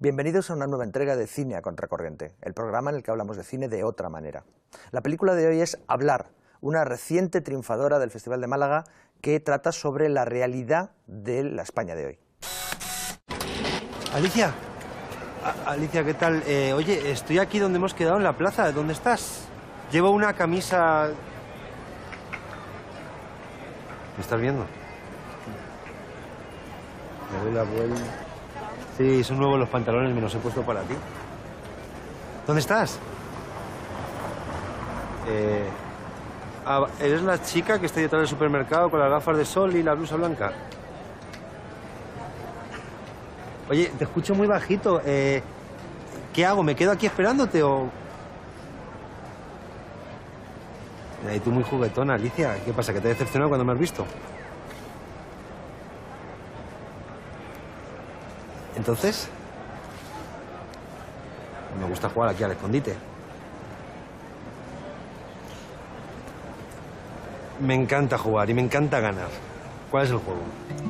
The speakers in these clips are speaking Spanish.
Bienvenidos a una nueva entrega de Cine a Contracorriente, el programa en el que hablamos de cine de otra manera. La película de hoy es Hablar, una reciente triunfadora del Festival de Málaga que trata sobre la realidad de la España de hoy. Alicia, Alicia, ¿qué tal? Oye, estoy aquí donde hemos quedado en la plaza. ¿Dónde estás? Llevo una camisa... ¿Me estás viendo? Me doy la vuelta... Sí, son nuevos los pantalones, me los he puesto para ti. ¿Dónde estás? ¿Eres la chica que está detrás del supermercado con las gafas de sol y la blusa blanca? Oye, te escucho muy bajito. ¿Qué hago? ¿Me quedo aquí esperándote o...? Y tú muy juguetona, Alicia. ¿Qué pasa? ¿Que te he decepcionado cuando me has visto? ¿Entonces? Me gusta jugar aquí al escondite. Me encanta jugar y me encanta ganar. ¿Cuál es el juego?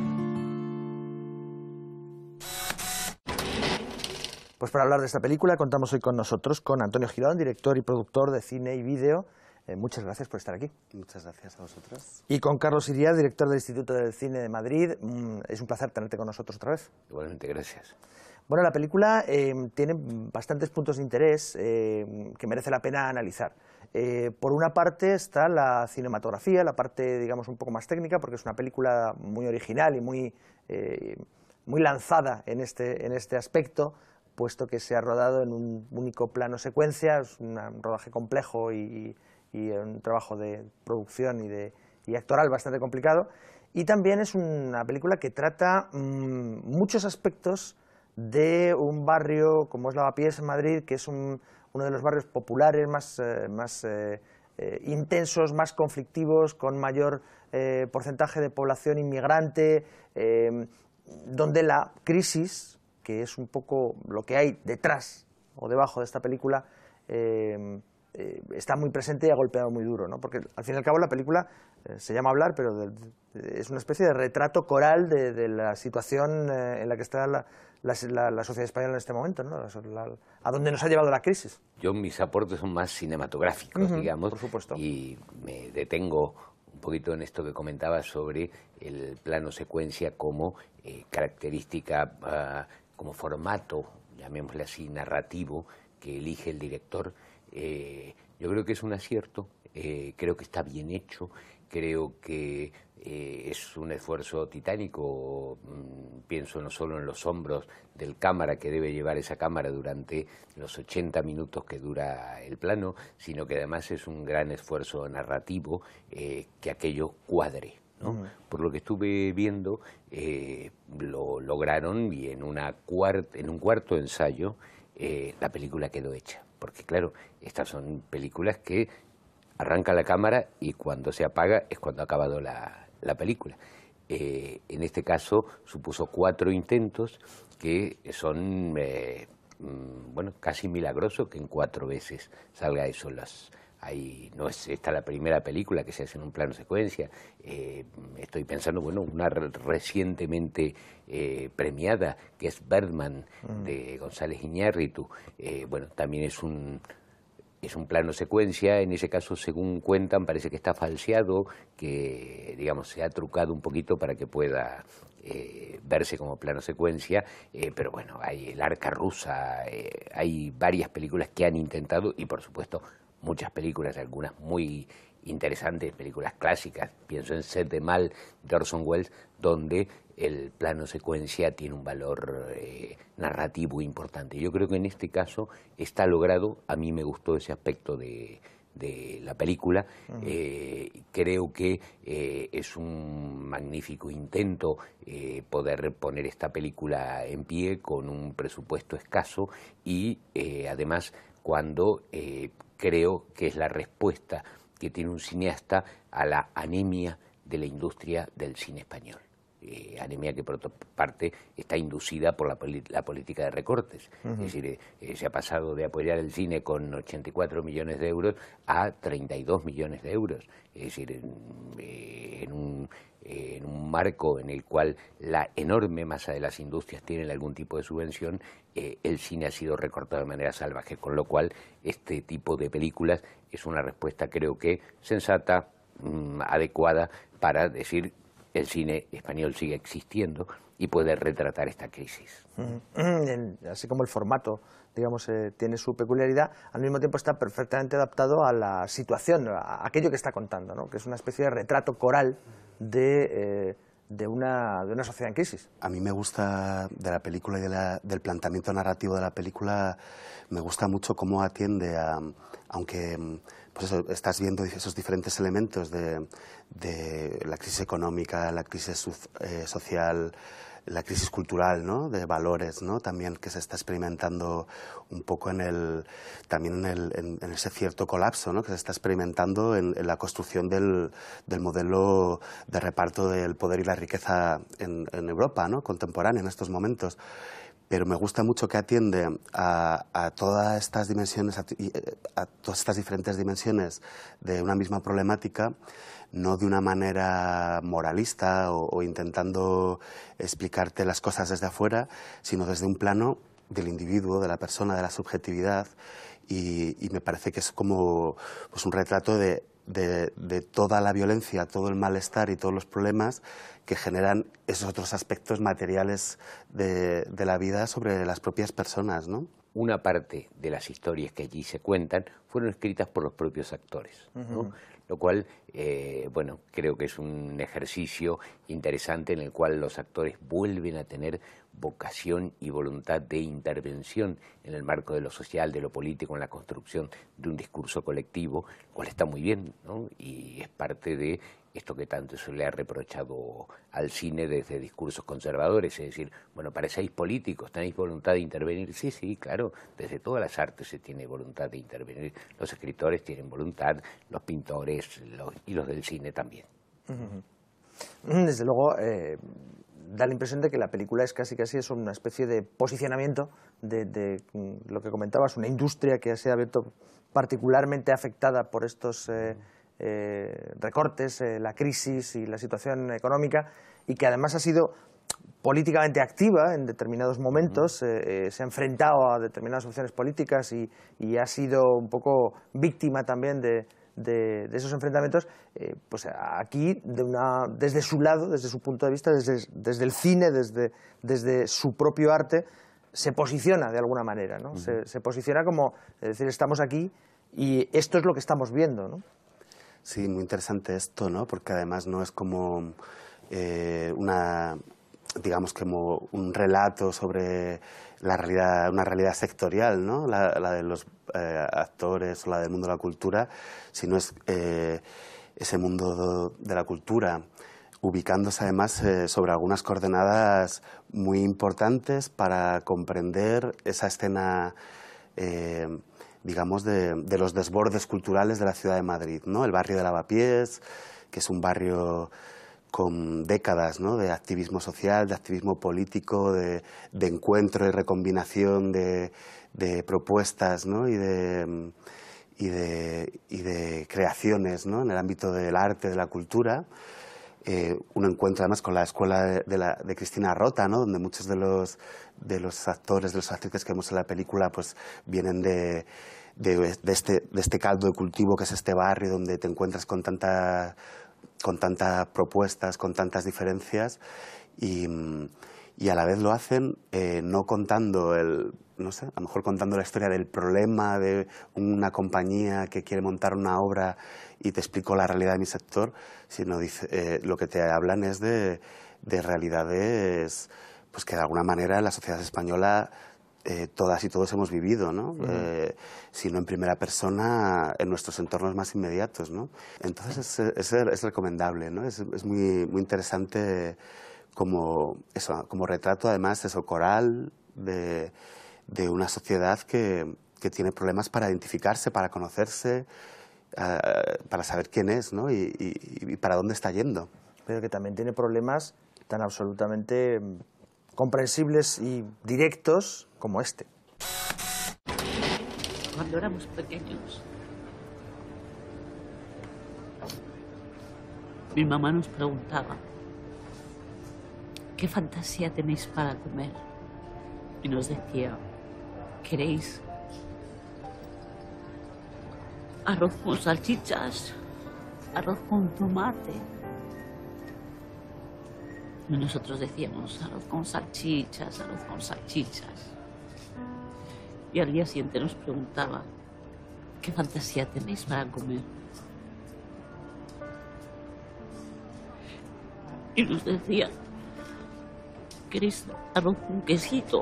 Pues para hablar de esta película contamos hoy con nosotros, con Antonio Girón, director y productor de cine y vídeo. Muchas gracias por estar aquí. Muchas gracias a vosotros. Y con Carlos Iriar, director del Instituto del Cine de Madrid. Es un placer tenerte con nosotros otra vez. Igualmente, gracias. Bueno, la película tiene bastantes puntos de interés que merece la pena analizar. Por una parte está la cinematografía, la parte, digamos, un poco más técnica, porque es una película muy original y muy lanzada en este aspecto, puesto que se ha rodado en un único plano secuencia. Es un rodaje complejo y un trabajo de producción y actoral bastante complicado. Y también es una película que trata muchos aspectos de un barrio como es Lavapiés en Madrid, que es uno de los barrios populares más intensos, más conflictivos, con mayor porcentaje de población inmigrante, donde la crisis, que es un poco lo que hay detrás o debajo de esta película, está muy presente y ha golpeado muy duro, ¿no? Porque al fin y al cabo la película se llama Hablar, pero es una especie de retrato coral de la situación en la que está la sociedad española en este momento, ¿no? A dónde nos ha llevado la crisis. Mis aportes son más cinematográficos, digamos, por supuesto. Y me detengo un poquito en esto que comentabas sobre el plano secuencia como característica, como formato, llamémosle así, narrativo, que elige el director. Yo creo que es un acierto, creo que está bien hecho, creo que es un esfuerzo titánico. Pienso no solo en los hombros del cámara que debe llevar esa cámara durante los 80 minutos que dura el plano, sino que además es un gran esfuerzo narrativo que aquello cuadre, ¿no? Por lo que estuve viendo, lo lograron y en un cuarto ensayo la película quedó hecha. Porque claro, estas son películas que arranca la cámara y cuando se apaga es cuando ha acabado la película. En este caso supuso 4 intentos que son, bueno, casi milagroso que en 4 veces salga eso. No es esta la primera película que se hace en un plano secuencia. Estoy pensando, bueno, una recientemente premiada, que es Birdman, de González Iñárritu. Bueno, también es un plano secuencia. En ese caso, según cuentan, parece que está falseado, que, digamos, se ha trucado un poquito para que pueda verse como plano secuencia, pero bueno, hay El Arca Rusa, hay varias películas que han intentado, y por supuesto muchas películas, algunas muy interesantes, películas clásicas. Pienso en Set de Mal de Orson Welles, donde el plano secuencia tiene un valor narrativo importante. Yo creo que en este caso está logrado. A mí me gustó ese aspecto de la película. Creo que es un magnífico intento poder poner esta película en pie con un presupuesto escaso y además cuando creo que es la respuesta que tiene un cineasta a la anemia de la industria del cine español. Anemia que por otra parte está inducida por la política de recortes. Es decir, se ha pasado de apoyar el cine con 84 millones de euros a 32 millones de euros. Es decir, en en un marco en el cual la enorme masa de las industrias tienen algún tipo de subvención, el cine ha sido recortado de manera salvaje, con lo cual este tipo de películas es una respuesta, creo que sensata, adecuada, para decir el cine español sigue existiendo y puede retratar esta crisis. Así como el formato, digamos, tiene su peculiaridad, al mismo tiempo está perfectamente adaptado a la situación, a aquello que está contando, ¿no? Que es una especie de retrato coral de una sociedad en crisis. A mí me gusta de la película y del planteamiento narrativo de la película, me gusta mucho cómo atiende a, aunque pues eso, estás viendo esos diferentes elementos de la crisis económica, la crisis social, la crisis cultural, ¿no? De valores, ¿no? También que se está experimentando un poco también en ese cierto colapso, ¿no? Que se está experimentando en la construcción del modelo de reparto del poder y la riqueza en Europa, ¿no? Contemporánea en estos momentos. Pero me gusta mucho que atiende a todas estas dimensiones, a todas estas diferentes dimensiones de una misma problemática, no de una manera moralista o intentando explicarte las cosas desde afuera, sino desde un plano del individuo, de la persona, de la subjetividad, y me parece que es como pues, un retrato de toda la violencia, todo el malestar y todos los problemas que generan esos otros aspectos materiales de la vida sobre las propias personas, ¿no? Una parte de las historias que allí se cuentan fueron escritas por los propios actores, ¿no? Lo cual, bueno, creo que es un ejercicio interesante en el cual los actores vuelven a tener vocación y voluntad de intervención en el marco de lo social, de lo político, en la construcción de un discurso colectivo, lo cual está muy bien, ¿no? Y es parte de esto que tanto se le ha reprochado al cine desde discursos conservadores, es decir, bueno, parecéis políticos, tenéis voluntad de intervenir. Sí, sí, claro, desde todas las artes se tiene voluntad de intervenir. Los escritores tienen voluntad, los pintores y los del cine también. Desde luego, da la impresión de que la película es casi es una especie de posicionamiento de lo que comentabas, una industria que se ha visto particularmente afectada por estos recortes, la crisis y la situación económica, y que además ha sido políticamente activa en determinados momentos, se ha enfrentado a determinadas opciones políticas y ha sido un poco víctima también de esos enfrentamientos, pues aquí desde su lado, desde su punto de vista, desde el cine, desde su propio arte, se posiciona de alguna manera, ¿no? Se posiciona como, es decir, estamos aquí y esto es lo que estamos viendo, ¿no? Sí, muy interesante esto, ¿no? Porque además no es como digamos, como un relato sobre la realidad, una realidad sectorial, ¿no? La de los actores o la del mundo de la cultura, sino es ese mundo de la cultura ubicándose además sobre algunas coordenadas muy importantes para comprender esa escena digamos, de los desbordes culturales de la ciudad de Madrid, ¿no? El barrio de Lavapiés, que es un barrio con décadas, ¿no? De activismo social, de activismo político, de encuentro y recombinación de propuestas, ¿no? y de creaciones, ¿no? En el ámbito del arte, de la cultura. Un encuentro además con la escuela de Cristina Rota, ¿no? Donde muchos de los actores, de los actrices que vemos en la película, pues vienen de este caldo de cultivo que es este barrio, donde te encuentras con tantas propuestas, con tantas diferencias, y a la vez lo hacen no contando no sé, a lo mejor contando la historia del problema de una compañía que quiere montar una obra y te explico la realidad de mi sector, sino lo que te hablan es de realidades pues que de alguna manera en la sociedad española todas y todos hemos vivido, ¿no? Si no en primera persona, en nuestros entornos más inmediatos, ¿no? Entonces es recomendable, ¿no? Es muy, muy interesante como retrato, además, coral de una sociedad que tiene problemas para identificarse, para conocerse, para saber quién es, ¿no? y para dónde está yendo. Pero que también tiene problemas tan absolutamente comprensibles y directos como este. Cuando éramos pequeños, mi mamá nos preguntaba ¿qué fantasía tenéis para comer? Y nos decía, ¿queréis arroz con salchichas? ¿Arroz con tomate? Y nosotros decíamos, arroz con salchichas, arroz con salchichas. Y al día siguiente nos preguntaba, ¿qué fantasía tenéis para comer? Y nos decía, ¿queréis arroz con quesito?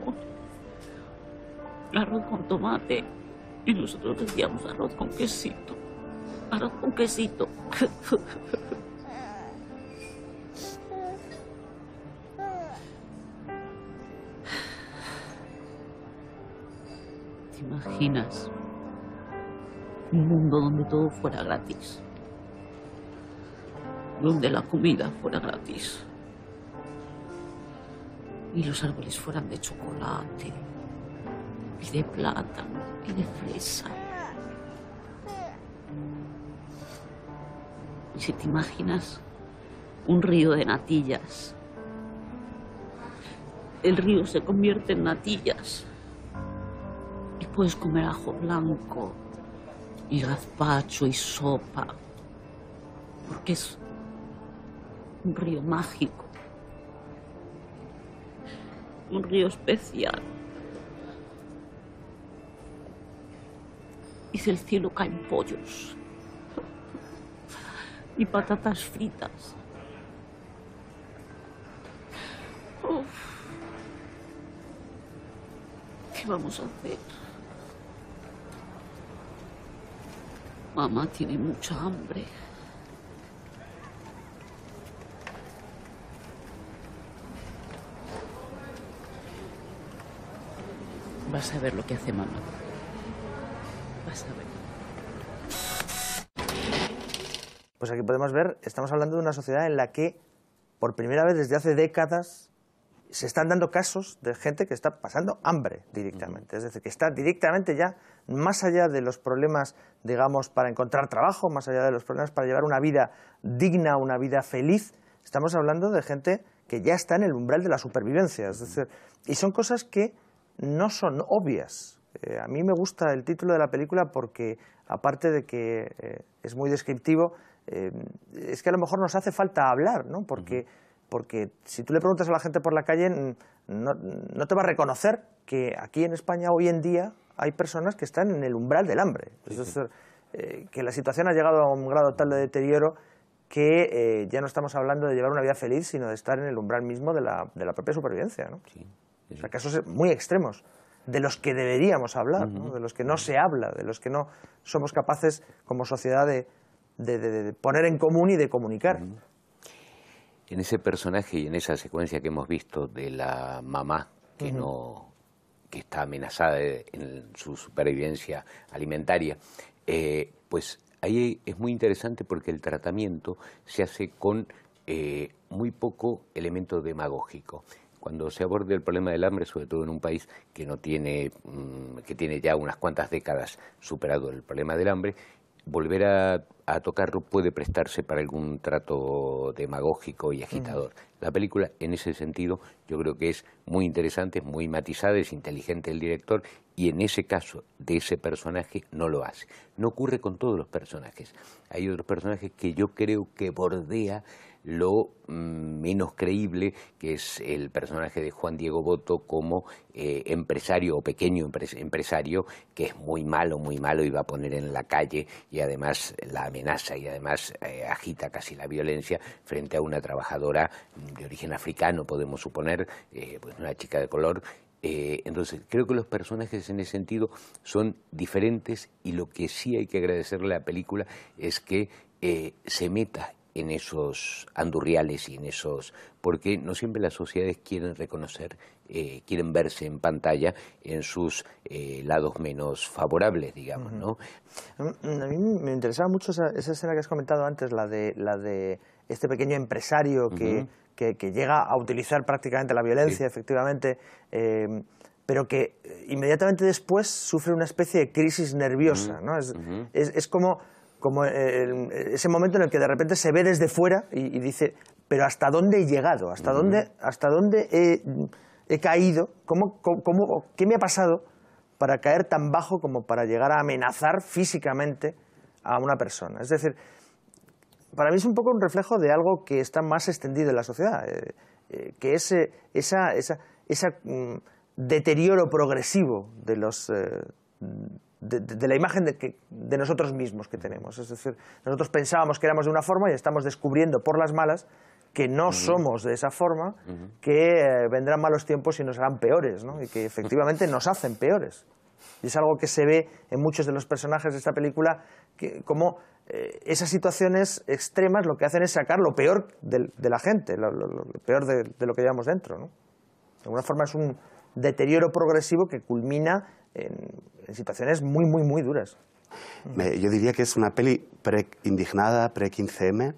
Arroz con tomate. Y nosotros decíamos, arroz con quesito. Arroz con quesito. ¿Te imaginas un mundo donde todo fuera gratis? Donde la comida fuera gratis. Y los árboles fueran de chocolate, y de plátano, y de fresa. Y si te imaginas un río de natillas, el río se convierte en natillas y puedes comer ajo blanco y gazpacho y sopa, porque es un río mágico, un río especial. Y del cielo caen pollos y patatas fritas. Uf. ¿Qué vamos a hacer? Mamá tiene mucha hambre. Vas a ver lo que hace mamá. Vas a ver. Pues aquí podemos ver, estamos hablando de una sociedad en la que, por primera vez desde hace décadas, se están dando casos de gente que está pasando hambre directamente. Es decir, que está directamente ya más allá de los problemas, digamos, para encontrar trabajo, más allá de los problemas para llevar una vida digna, una vida feliz. Estamos hablando de gente que ya está en el umbral de la supervivencia. Es decir, y son cosas que no son obvias. A mí me gusta el título de la película porque, aparte de que es muy descriptivo, es que a lo mejor nos hace falta hablar, ¿no? Porque si tú le preguntas a la gente por la calle, no te va a reconocer que aquí en España hoy en día hay personas que están en el umbral del hambre. Es decir, que la situación ha llegado a un grado tal de deterioro que ya no estamos hablando de llevar una vida feliz, sino de estar en el umbral mismo de la propia supervivencia, ¿no? Sí. O sea, casos muy extremos, de los que deberíamos hablar, ¿no? De los que no se habla, de los que no somos capaces como sociedad de poner en común y de comunicar. En ese personaje y en esa secuencia que hemos visto de la mamá que que está amenazada en su supervivencia alimentaria, pues ahí es muy interesante porque el tratamiento se hace con muy poco elemento demagógico. Cuando se aborda el problema del hambre, sobre todo en un país que no tiene, que tiene ya unas cuantas décadas superado el problema del hambre, volver a tocarlo puede prestarse para algún trato demagógico y agitador. La película, en ese sentido, yo creo que es muy interesante, es muy matizada, es inteligente el director, y en ese caso de ese personaje no lo hace. No ocurre con todos los personajes. Hay otros personajes que yo creo que bordea lo menos creíble, que es el personaje de Juan Diego Botto como empresario o pequeño empresario, que es muy malo y va a poner en la calle, y además la amenaza y además agita casi la violencia frente a una trabajadora de origen africano, podemos suponer, pues una chica de color. Entonces creo que los personajes en ese sentido son diferentes, y lo que sí hay que agradecerle a la película es que se meta en esos andurriales y en esos, porque no siempre las sociedades quieren reconocer, quieren verse en pantalla en sus lados menos favorables, digamos, ¿no? A mí me interesaba mucho esa escena que has comentado antes, la de este pequeño empresario que llega a utilizar prácticamente la violencia, efectivamente, pero que inmediatamente después sufre una especie de crisis nerviosa, ¿no? Es como ese momento en el que de repente se ve desde fuera y dice, pero ¿hasta dónde he llegado? ¿Hasta dónde he caído? ¿Qué me ha pasado para caer tan bajo como para llegar a amenazar físicamente a una persona? Es decir, para mí es un poco un reflejo de algo que está más extendido en la sociedad, que es ese deterioro progresivo de la imagen de nosotros mismos que tenemos. Es decir, nosotros pensábamos que éramos de una forma y estamos descubriendo por las malas que no somos de esa forma, que vendrán malos tiempos y nos harán peores, ¿no? Y que efectivamente nos hacen peores. Y es algo que se ve en muchos de los personajes de esta película, como esas situaciones extremas lo que hacen es sacar lo peor de la gente, lo peor de lo que llevamos dentro, ¿no? De alguna forma es un deterioro progresivo que culmina en situaciones muy, muy, muy duras. Yo diría que es una peli pre-indignada, pre-15M,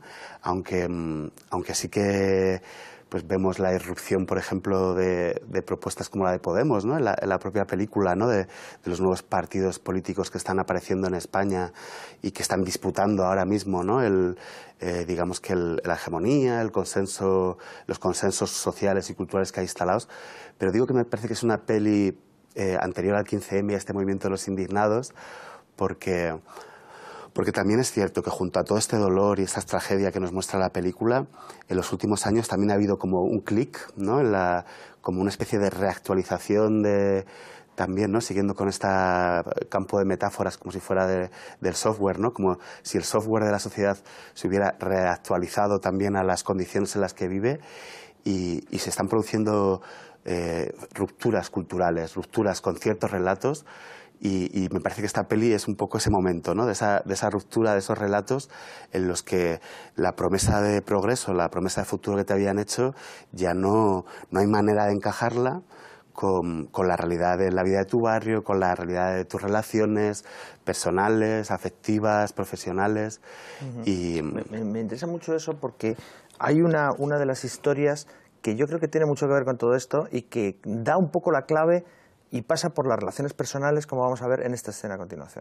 aunque sí que pues vemos la irrupción, por ejemplo, de propuestas como la de Podemos, ¿no? en la propia película, ¿no? de los nuevos partidos políticos que están apareciendo en España y que están disputando ahora mismo, ¿no? Digamos que la hegemonía, el consenso, los consensos sociales y culturales que hay instalados. Pero digo que me parece que es una peli anterior al 15M y a este movimiento de los indignados, porque también es cierto que junto a todo este dolor y esta tragedia que nos muestra la película, en los últimos años también ha habido como un clic, ¿no? Como una especie de reactualización también, ¿no? Siguiendo con este campo de metáforas como si fuera del software, ¿no? Como si el software de la sociedad se hubiera reactualizado también a las condiciones en las que vive y se están produciendo rupturas culturales, rupturas con ciertos relatos. Y me parece que esta peli es un poco ese momento, ¿no? de esa ruptura, de esos relatos en los que la promesa de progreso, la promesa de futuro que te habían hecho, ya no hay manera de encajarla con la realidad de la vida de tu barrio, con la realidad de tus relaciones personales, afectivas, profesionales. Y me interesa mucho eso porque hay una de las historias que yo creo que tiene mucho que ver con todo esto y que da un poco la clave y pasa por las relaciones personales, como vamos a ver en esta escena a continuación.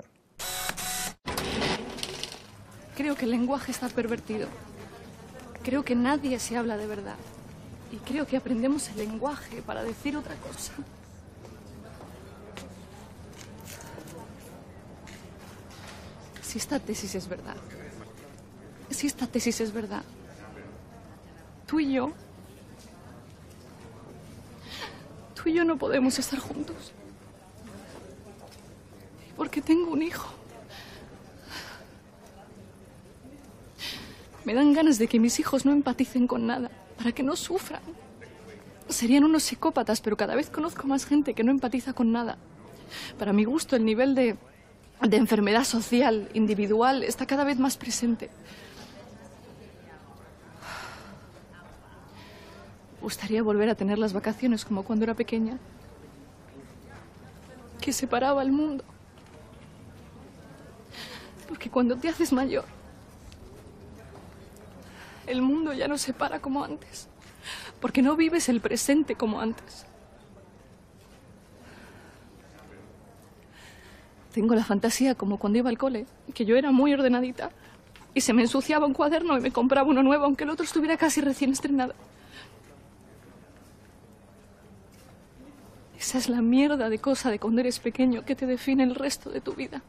Creo que el lenguaje está pervertido. Creo que nadie se habla de verdad. Y creo que aprendemos el lenguaje para decir otra cosa. Si esta tesis es verdad, tú y yo no podemos estar juntos. Porque tengo un hijo. Me dan ganas de que mis hijos no empaticen con nada, para que no sufran. Serían unos psicópatas, pero cada vez conozco más gente que no empatiza con nada. Para mi gusto, el nivel de enfermedad social, individual, está cada vez más presente. Me gustaría volver a tener las vacaciones como cuando era pequeña, que separaba al mundo. Porque cuando te haces mayor, el mundo ya no separa como antes, porque no vives el presente como antes. Tengo la fantasía como cuando iba al cole, que yo era muy ordenadita y se me ensuciaba un cuaderno y me compraba uno nuevo, aunque el otro estuviera casi recién estrenado. Esa es la mierda de cosa de cuando eres pequeño que te define el resto de tu vida.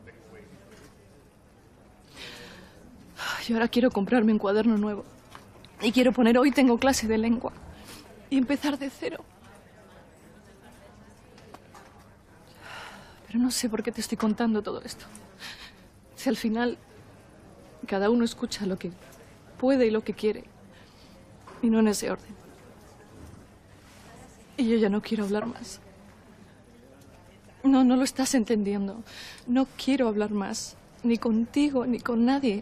Y ahora quiero comprarme un cuaderno nuevo. Y quiero poner hoy tengo clase de lengua. Y empezar de cero. Pero no sé por qué te estoy contando todo esto. Si al final cada uno escucha lo que puede y lo que quiere. Y no en ese orden. Y yo ya no quiero hablar más. No lo estás entendiendo. No quiero hablar más. Ni contigo, ni con nadie.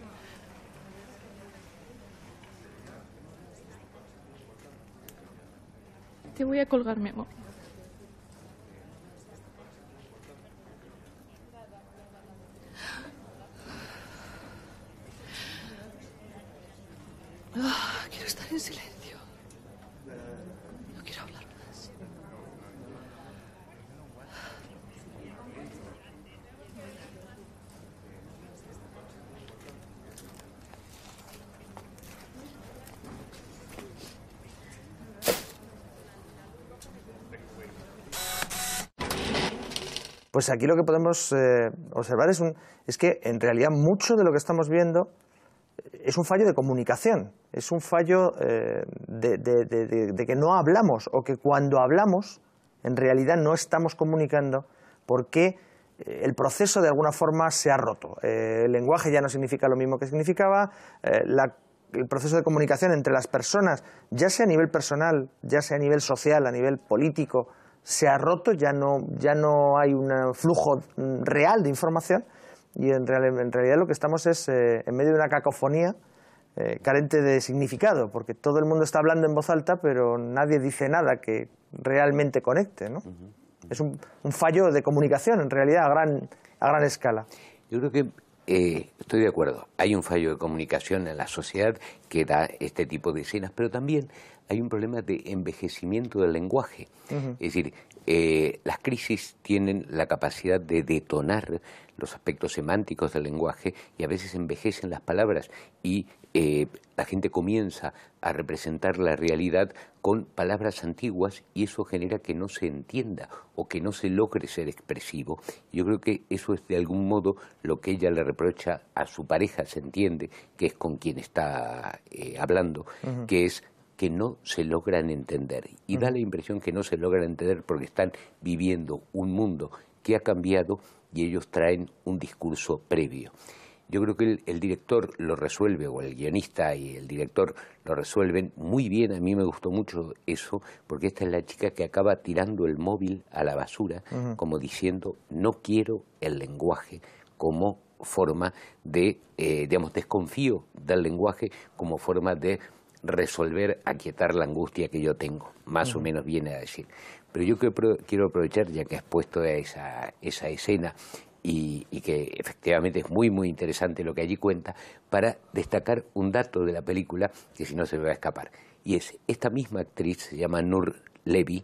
Te voy a colgar, mi amor. Quiero estar en silencio. No quiero hablar más. Pues aquí lo que podemos observar es que en realidad mucho de lo que estamos viendo es un fallo de comunicación, es un fallo de que no hablamos, o que cuando hablamos en realidad no estamos comunicando porque el proceso de alguna forma se ha roto. El lenguaje ya no significa lo mismo que significaba, el proceso de comunicación entre las personas, ya sea a nivel personal, ya sea a nivel social, a nivel político, se ha roto, ya no hay un flujo real de información, y en realidad lo que estamos es en medio de una cacofonía carente de significado, porque todo el mundo está hablando en voz alta, pero nadie dice nada que realmente conecte, ¿no? Es un fallo de comunicación, en realidad, a gran escala. Yo creo que estoy de acuerdo. Hay un fallo de comunicación en la sociedad que da este tipo de escenas, pero también hay un problema de envejecimiento del lenguaje. Es decir, las crisis tienen la capacidad de detonar los aspectos semánticos del lenguaje y a veces envejecen las palabras y la gente comienza a representar la realidad con palabras antiguas y eso genera que no se entienda o que no se logre ser expresivo. Yo creo que eso es de algún modo lo que ella le reprocha a su pareja, se entiende, que es con quien está hablando, que es que no se logran entender. Y da la impresión que no se logran entender porque están viviendo un mundo que ha cambiado y ellos traen un discurso previo. Yo creo que el director lo resuelve, o el guionista y el director lo resuelven muy bien. A mí me gustó mucho eso, porque esta es la chica que acaba tirando el móvil a la basura, como diciendo, no quiero el lenguaje como forma de, desconfío del lenguaje como forma de resolver, aquietar la angustia que yo tengo, más o menos viene a decir. Pero yo quiero aprovechar, ya que has puesto esa escena, y que efectivamente es muy, muy interesante lo que allí cuenta, para destacar un dato de la película que si no se me va a escapar. Y es, esta misma actriz, se llama Noor Levy,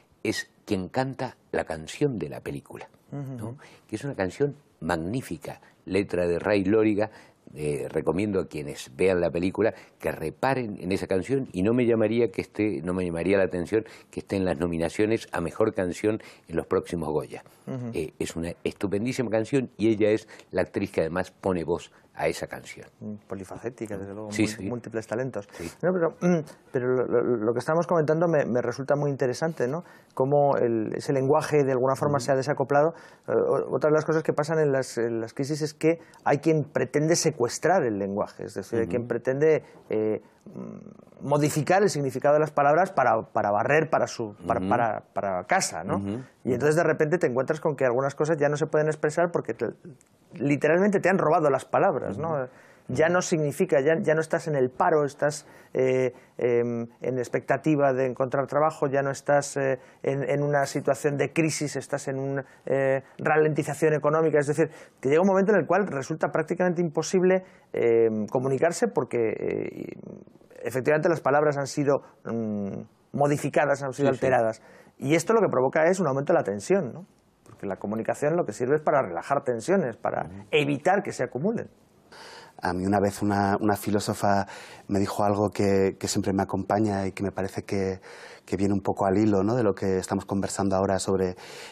es quien canta la canción de la película, ¿no? Que es una canción magnífica, letra de Ray Lóriga. Recomiendo a quienes vean la película que reparen en esa canción y no me llamaría la atención que esté en las nominaciones a Mejor Canción en los próximos Goya. Es una estupendísima canción y ella es la actriz que además pone voz a esa canción. Polifacética, desde luego, sí. múltiples talentos. Sí. No, pero lo que estábamos comentando me resulta muy interesante, ¿no? Cómo ese lenguaje de alguna forma se ha desacoplado. Otra de las cosas que pasan en las crisis es que hay quien pretende secuestrar el lenguaje, es decir, hay quien pretende modificar el significado de las palabras para barrer para casa, ¿no? Y entonces de repente te encuentras con que algunas cosas ya no se pueden expresar porque literalmente te han robado las palabras, ¿no? Ya no significa, ya no estás en el paro, estás en expectativa de encontrar trabajo, ya no estás en una situación de crisis, estás en una ralentización económica, es decir, que llega un momento en el cual resulta prácticamente imposible comunicarse porque efectivamente las palabras han sido modificadas, han sido alteradas. Y esto lo que provoca es un aumento de la tensión, ¿no? Porque la comunicación lo que sirve es para relajar tensiones, para evitar que se acumulen. A mí una vez una filósofa me dijo algo que siempre me acompaña y que me parece que viene un poco al hilo, ¿no?, de lo que estamos conversando ahora sobre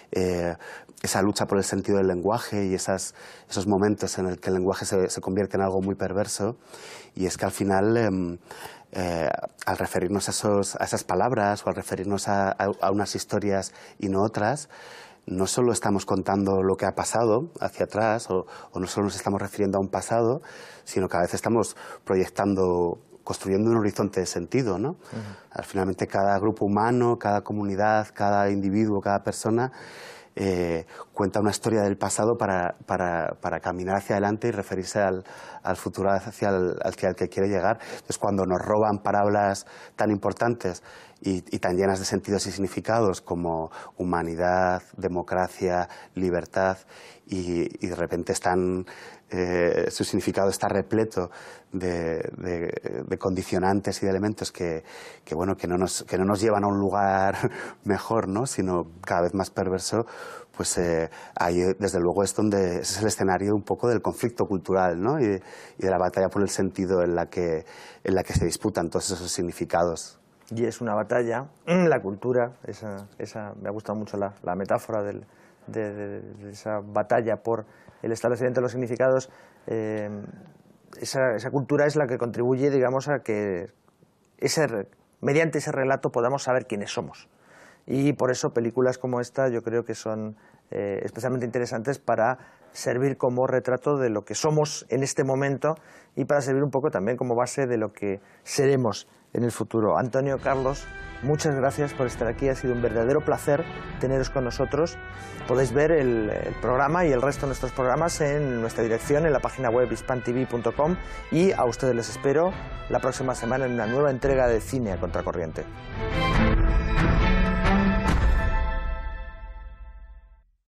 esa lucha por el sentido del lenguaje y esos momentos en el que el lenguaje se convierte en algo muy perverso. Y es que al final, al referirnos a esas palabras o al referirnos a unas historias y no otras, no solo estamos contando lo que ha pasado hacia atrás o no solo nos estamos refiriendo a un pasado, sino que a veces estamos proyectando, construyendo un horizonte de sentido, ¿no? Finalmente cada grupo humano, cada comunidad, cada individuo, cada persona cuenta una historia del pasado para caminar hacia adelante y referirse al futuro hacia al que quiere llegar. Entonces, cuando nos roban palabras tan importantes y tan llenas de sentidos y significados como humanidad, democracia, libertad, y de repente su significado está repleto de condicionantes y de elementos que no nos llevan a un lugar mejor, ¿no?, sino cada vez más perverso, pues ahí desde luego es el escenario un poco del conflicto cultural, ¿no?, y de la batalla por el sentido en la que se disputan todos esos significados. Y es una batalla, la cultura, me ha gustado mucho la metáfora de esa batalla por el establecimiento de los significados, esa cultura es la que contribuye, digamos, a que mediante ese relato podamos saber quiénes somos. Y por eso películas como esta yo creo que son especialmente interesantes para servir como retrato de lo que somos en este momento y para servir un poco también como base de lo que seremos en el futuro. Antonio, Carlos, muchas gracias por estar aquí, ha sido un verdadero placer teneros con nosotros. Podéis ver el programa y el resto de nuestros programas en nuestra dirección, en la página web hispantv.com, y a ustedes les espero la próxima semana en una nueva entrega de Cine a Contracorriente.